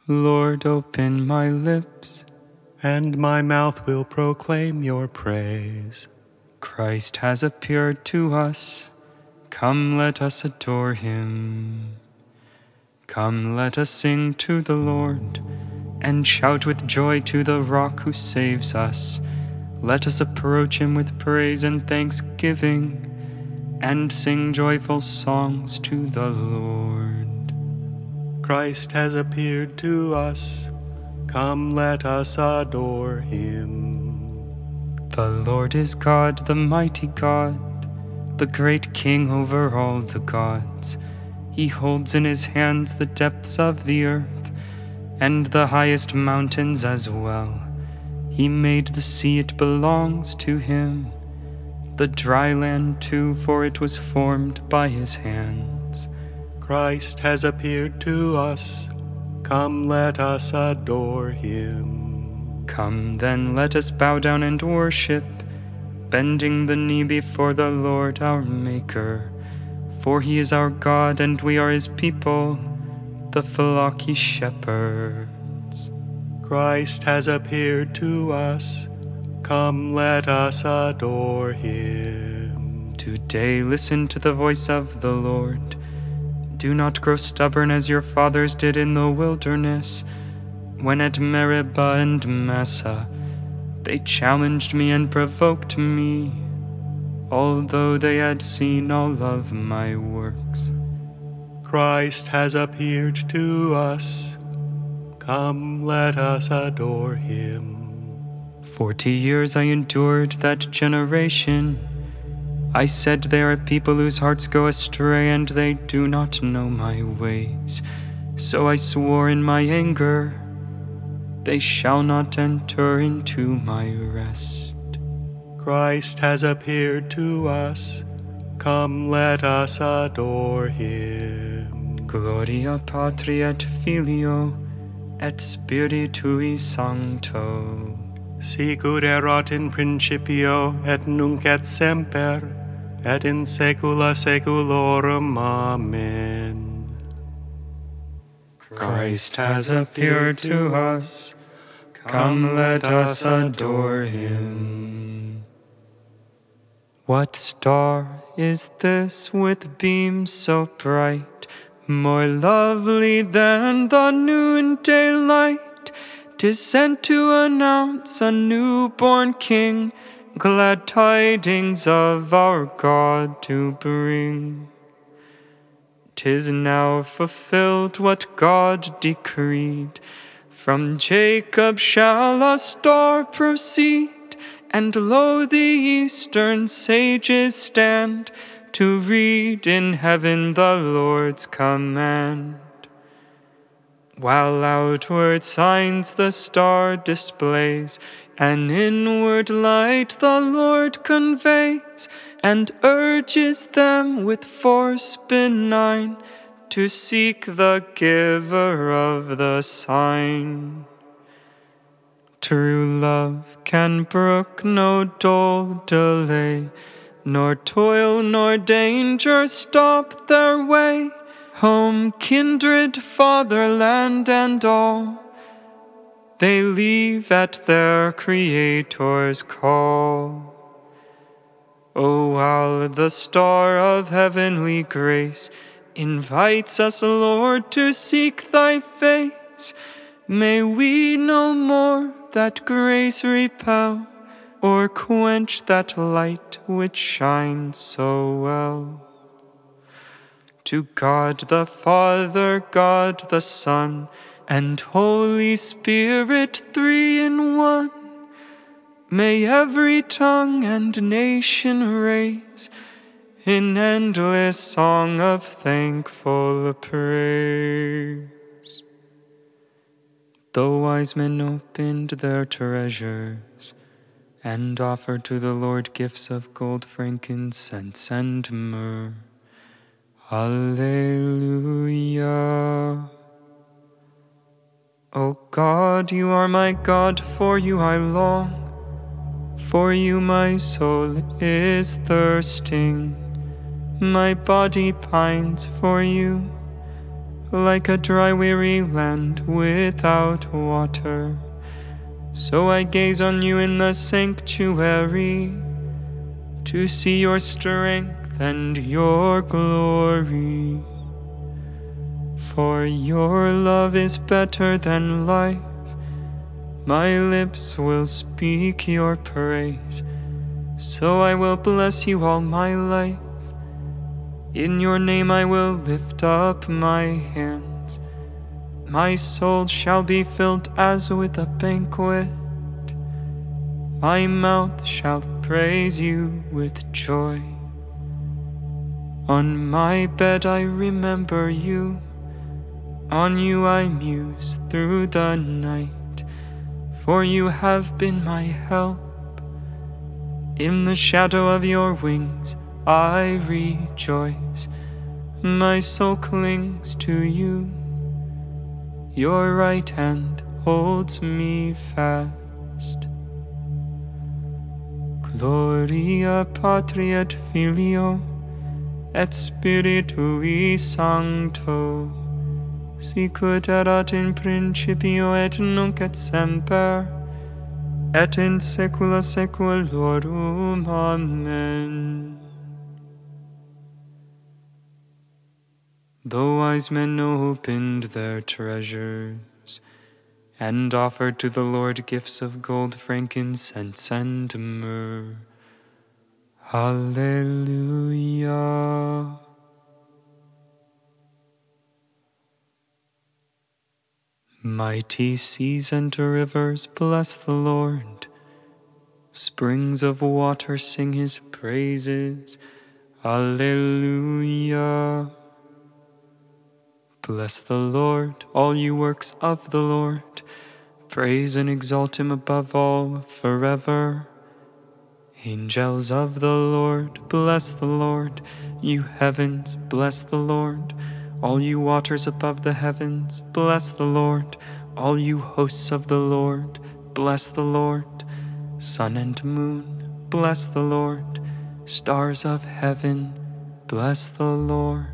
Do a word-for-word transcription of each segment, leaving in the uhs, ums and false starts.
Lord, open my lips, and my mouth will proclaim your praise. Christ has appeared to us. Come, let us adore him. Come, let us sing to the Lord, and shout with joy to the rock who saves us. Let us approach him with praise and thanksgiving, and sing joyful songs to the Lord. Christ has appeared to us. Come, let us adore him. The Lord is God, the mighty God, the great King over all the gods. He holds in his hands the depths of the earth, and the highest mountains as well. He made the sea, it belongs to him, the dry land too, for it was formed by his hands. Christ has appeared to us. Come, let us adore him. Come then, let us bow down and worship, bending the knee before the Lord our Maker. For he is our God, and we are his people, the flock he shepherds. Christ has appeared to us. Come, let us adore him. Today listen to the voice of the Lord. Do not grow stubborn as your fathers did in the wilderness, when at Meribah and Massah they challenged me and provoked me, although they had seen all of my works. Christ has appeared to us. Come, let us adore him. Forty years I endured that generation. I said, they are a people whose hearts go astray, and they do not know my ways. So I swore in my anger, they shall not enter into my rest. Christ has appeared to us. Come, let us adore him. Gloria Patri et Filio et Spiritui Sancto. Sicut erat in principio et nunc et semper et in saecula saeculorum. Amen. Christ has appeared to us. Come, let us adore him. What star is this with beams so bright, more lovely than the noonday light? 'Tis sent to announce a newborn King, glad tidings of our God to bring. 'Tis now fulfilled what God decreed. From Jacob shall a star proceed, and lo, the eastern sages stand to read in heaven the Lord's command. While outward signs the star displays, an inward light the Lord conveys, and urges them with force benign to seek the giver of the sign. True love can brook no dull delay, nor toil nor danger stop their way. Home, kindred, fatherland, and all, they leave at their Creator's call. O while the star of heavenly grace invites us, Lord, to seek thy face, may we no more that grace repel, or quench that light which shines so well. To God the Father, God the Son, and Holy Spirit, three in one, may every tongue and nation raise in endless song of thankful praise. The wise men opened their treasures and offered to the Lord gifts of gold, frankincense, and myrrh. Alleluia. O God, you are my God, for you I long. For you my soul is thirsting, my body pines for you. like a dry, weary land without water. So I gaze on you in the sanctuary, to see your strength and your glory. For your love is better than life. My lips will speak your praise, so I will bless you all my life. In your name I will lift up my hands. My soul shall be filled as with a banquet. My mouth shall praise you with joy. On my bed I remember you. On you I muse through the night. For you have been my help. In the shadow of your wings I rejoice. My soul clings to you. Your right hand holds me fast. Gloria Patri et Filio et Spiritui Sancto, sicut erat in principio et nunc et semper, et in saecula saeculorum. Amen. The wise men opened their treasures and offered to the Lord gifts of gold, frankincense, and myrrh. Hallelujah. Mighty seas and rivers, bless the Lord. Springs of water, sing his praises. Alleluia. Bless the Lord, all you works of the Lord. Praise and exalt him above all forever. Angels of the Lord, bless the Lord. You heavens, bless the Lord. All you waters above the heavens, bless the Lord. All you hosts of the Lord, bless the Lord. Sun and moon, bless the Lord. Stars of heaven, bless the Lord.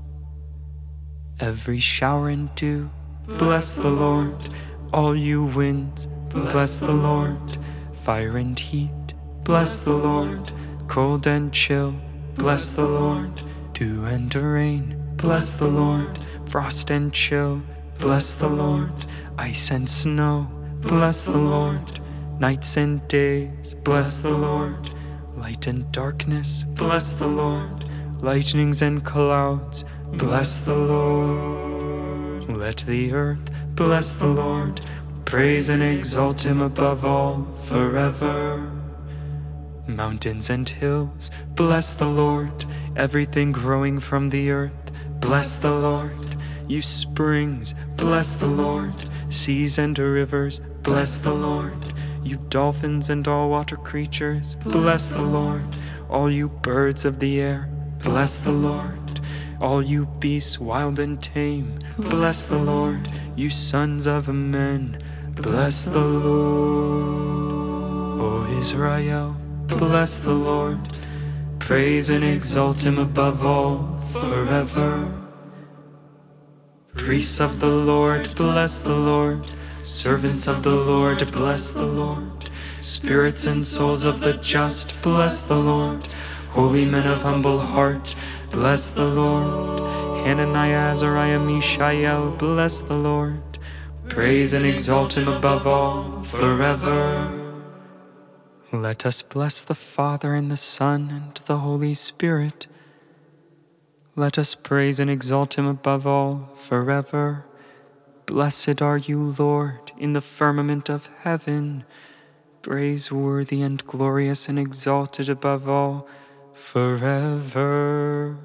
Every shower and dew, bless the Lord. All you winds, bless the Lord. Fire and heat, bless the Lord. Cold and chill, bless the Lord. Dew and rain, bless the Lord. Frost and chill, bless the Lord. Ice and snow, bless the Lord. Nights and days, bless the Lord. Light and darkness, bless the Lord. Lightnings and clouds, bless the Lord. Let the earth bless the Lord. Praise and exalt him above all forever. Mountains and hills, bless the Lord. Everything growing from the earth, bless the Lord. You springs, bless the Lord. Seas and rivers, bless the Lord. You dolphins and all water creatures, bless the Lord. All you birds of the air, bless the Lord. All you beasts wild and tame, bless the Lord. You sons of men, bless the Lord. O Israel, bless the Lord. Praise and exalt him above all forever. Priests of the Lord, bless the Lord. Servants of the Lord, bless the Lord. Spirits and souls of the just, bless the Lord. Holy men of humble heart, bless the Lord. Hananiah, Azariah, Mishael, bless the Lord. Praise and exalt him above all forever. Let us bless the Father and the Son and the Holy Spirit. Let us praise and exalt him above all forever. Blessed are you, Lord, in the firmament of heaven, praiseworthy and glorious and exalted above all forever.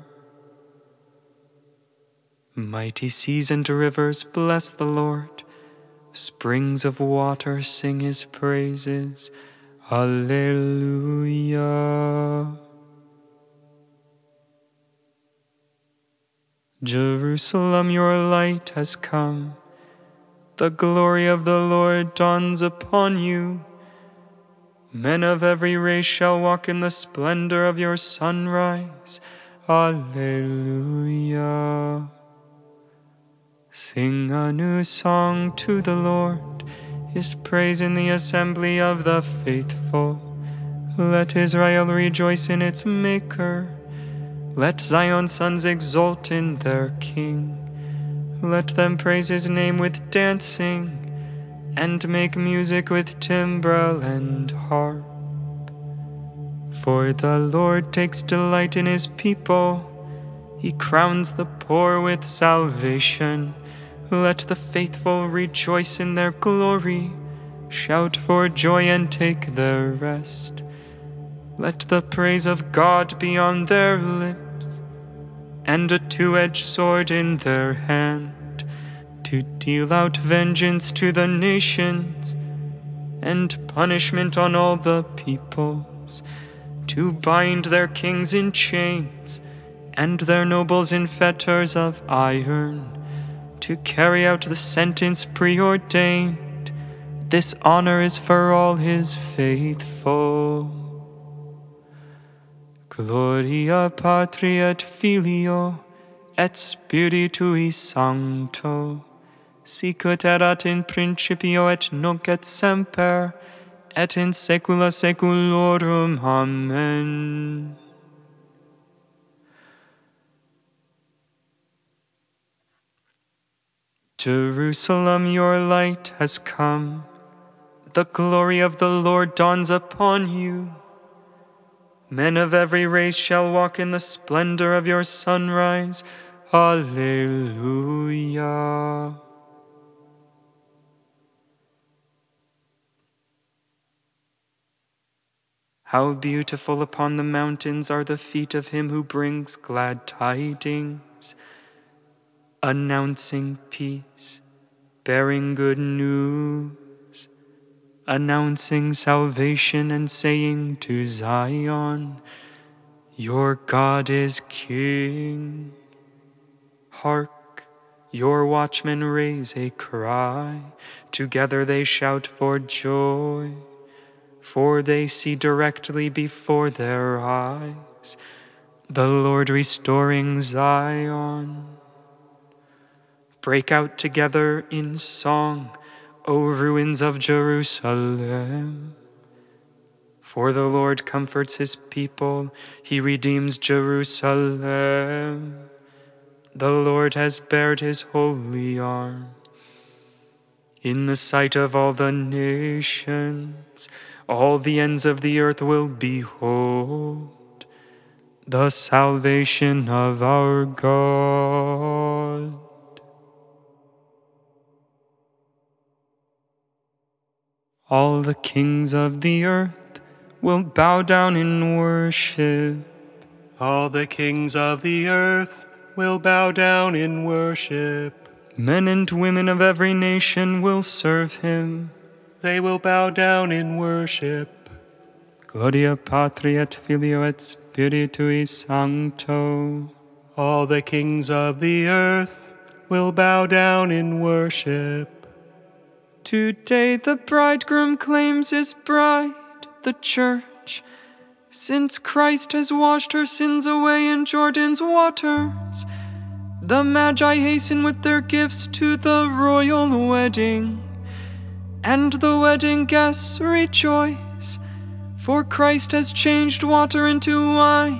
Mighty seas and rivers, bless the Lord. Springs of water, sing his praises. Alleluia. Jerusalem, your light has come. The glory of the Lord dawns upon you. Men of every race shall walk in the splendor of your sunrise. Alleluia. Sing a new song to the Lord, His praise in the assembly of the faithful. Let Israel rejoice in its Maker. Let Zion's sons exult in their King. Let them praise His name with dancing, and make music with timbrel and harp. For the Lord takes delight in His people. He crowns the poor with salvation. Let the faithful rejoice in their glory. Shout for joy and take their rest. Let the praise of God be on their lips, and a two-edged sword in their hand, to deal out vengeance to the nations, and punishment on all the peoples, to bind their kings in chains, and their nobles in fetters of iron, to carry out the sentence preordained. This honor is for all His faithful. Gloria Patri et Filio et Spiritui Sancto, sicut erat in principio et nunc et semper, et in saecula saeculorum. Amen. Jerusalem, your light has come. The glory of the Lord dawns upon you. Men of every race shall walk in the splendor of your sunrise. Alleluia. How beautiful upon the mountains are the feet of him who brings glad tidings, announcing peace, bearing good news, announcing salvation and saying to Zion, your God is King. Hark, your watchmen raise a cry, together they shout for joy, for they see directly before their eyes the Lord restoring Zion. Break out together in song, O ruins of Jerusalem. For the Lord comforts his people, he redeems Jerusalem. The Lord has bared his holy arm in the sight of all the nations. All the ends of the earth will behold the salvation of our God. All the kings of the earth will bow down in worship. All the kings of the earth will bow down in worship. Men and women of every nation will serve him. They will bow down in worship. Gloria Patri et Filio et Spiritui Sancto. All the kings of the earth will bow down in worship. Today the bridegroom claims his bride, the church, since Christ has washed her sins away in Jordan's waters. The Magi hasten with their gifts to the royal wedding, and the wedding guests rejoice, for Christ has changed water into wine.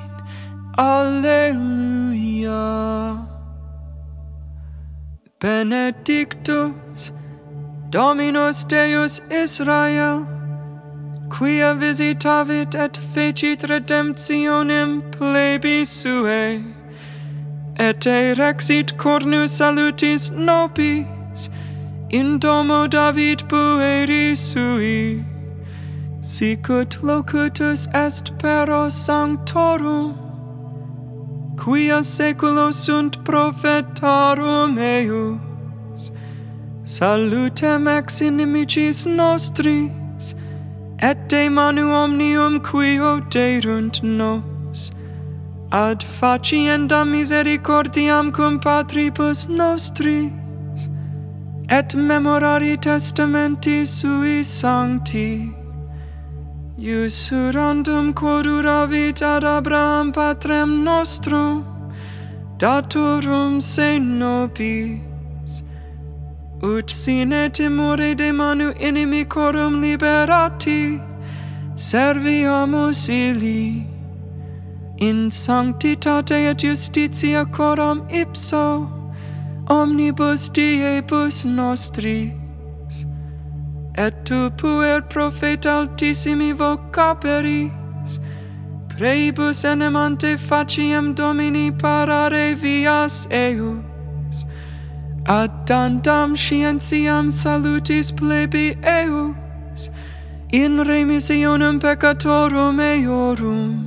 Alleluia. Benedictus Dominus Deus Israel, quia visitavit et fecit redemptionem plebis suae, et erexit cornus salutis nobis in domo David pueri sui, sicut locutus est pero sanctorum, quia saeculo sunt prophetarum eius. Salutem ex inimicis nostris, et de manu omnium qui oderunt nos, ad facienda misericordiam cum patribus nostris, et memorari testamenti sui sancti, usurandum quod uravit ad Abraham patrem nostrum, datorum se nobis, ut sine timore de manu inimicorum liberati, serviamus illi, in sanctitate et justitia coram ipso, omnibus diebus nostris, et tu puer profeta altissimi vocaperis, praebus enemante faciem Domini parare vias eius, addandam scientiam salutis plebi eius, in remissionem peccatorum eorum,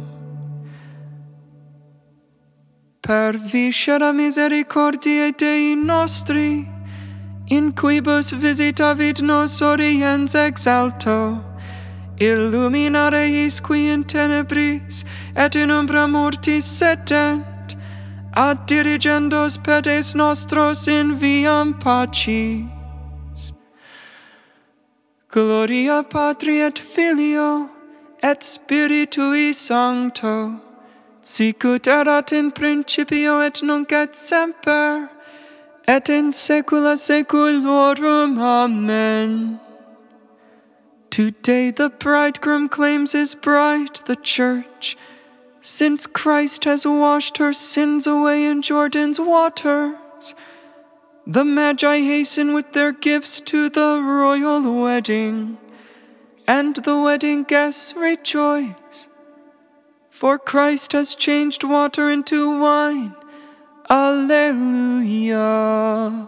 per viscera misericordiae Dei nostri, in quibus visitavit nos oriens exalto, illuminare eis qui in tenebris et in umbra mortis sedent, ad dirigendos pedes nostros in viam pacis. Gloria Patri et Filio et Spiritui Sancto, sicut erat in principio et nunc et semper, et in saecula saeculorum. Amen. Today the bridegroom claims his bride, the church, since Christ has washed her sins away in Jordan's waters. The Magi hasten with their gifts to the royal wedding, and the wedding guests rejoice, for Christ has changed water into wine. Alleluia.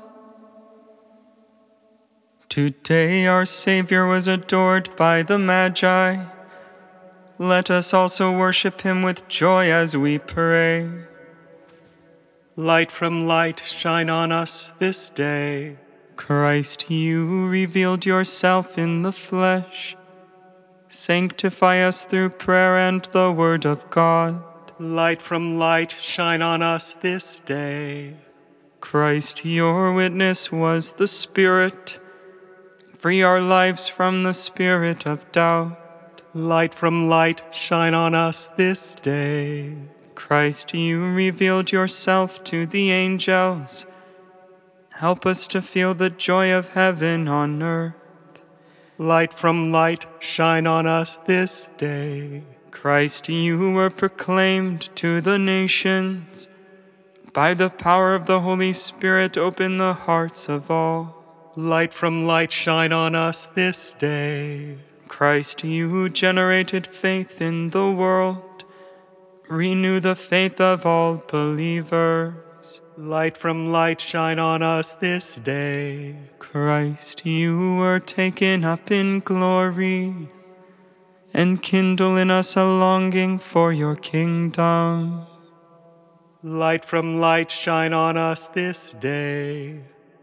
Today our Savior was adored by the Magi. Let us also worship him with joy as we pray. Light from light, shine on us this day. Christ, you revealed yourself in the flesh. Sanctify us through prayer and the word of God. Light from light, shine on us this day. Christ, your witness was the Spirit. Free our lives from the spirit of doubt. Light from light, shine on us this day. Christ, you revealed yourself to the angels. Help us to feel the joy of heaven on earth. Light from light, shine on us this day. Christ, you were proclaimed to the nations. By the power of the Holy Spirit, open the hearts of all. Light from light, shine on us this day. Christ, you who generated faith in the world, renew the faith of all believers. Light from light, shine on us this day. Christ, you were taken up in glory, and kindle in us a longing for your kingdom. Light from light, shine on us this day.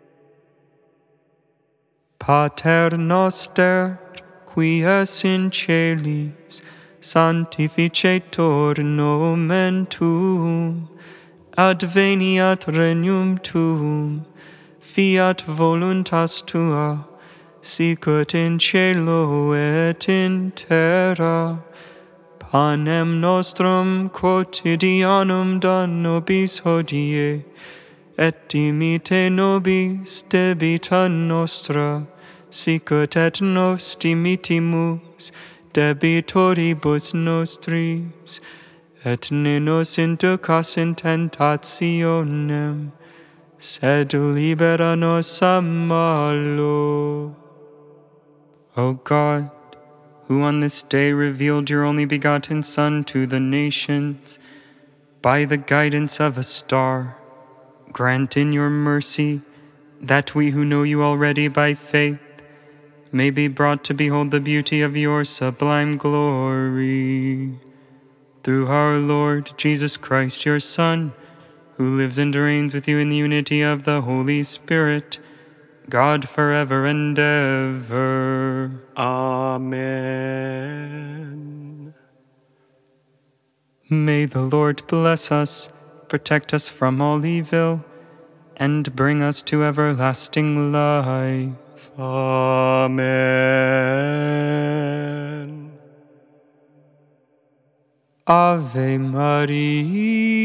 Pater noster, qui es in celis, sanctificetur nomen tuum, adveniat regnum tuum, fiat voluntas tua, sicut in cielo et in terra. Panem nostrum quotidianum da nobis hodie, et dimite nobis debita nostra, sicut et nos dimitimus debitoribus nostris, et ne nos inducas in tentationem, sed libera nos a malo. O God, who on this day revealed your only begotten Son to the nations, by the guidance of a star, grant in your mercy that we who know you already by faith may be brought to behold the beauty of your sublime glory. Through our Lord Jesus Christ, your Son, who lives and reigns with you in the unity of the Holy Spirit, God forever and ever. Amen. May the Lord bless us, protect us from all evil, and bring us to everlasting life. Amen. Ave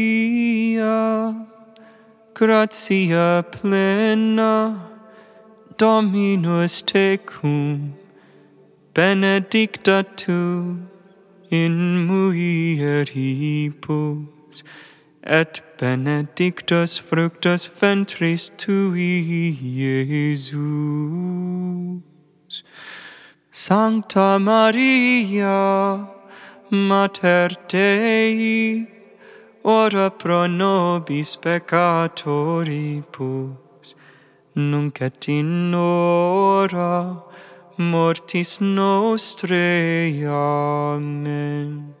Maria, gratia plena, Dominus tecum, benedicta tu in mulieribus, et benedictus fructus ventris tui, Iesus. Sancta Maria, Mater Dei, ora pro nobis peccatoribus, nunc et in hora mortis nostrae. Amen.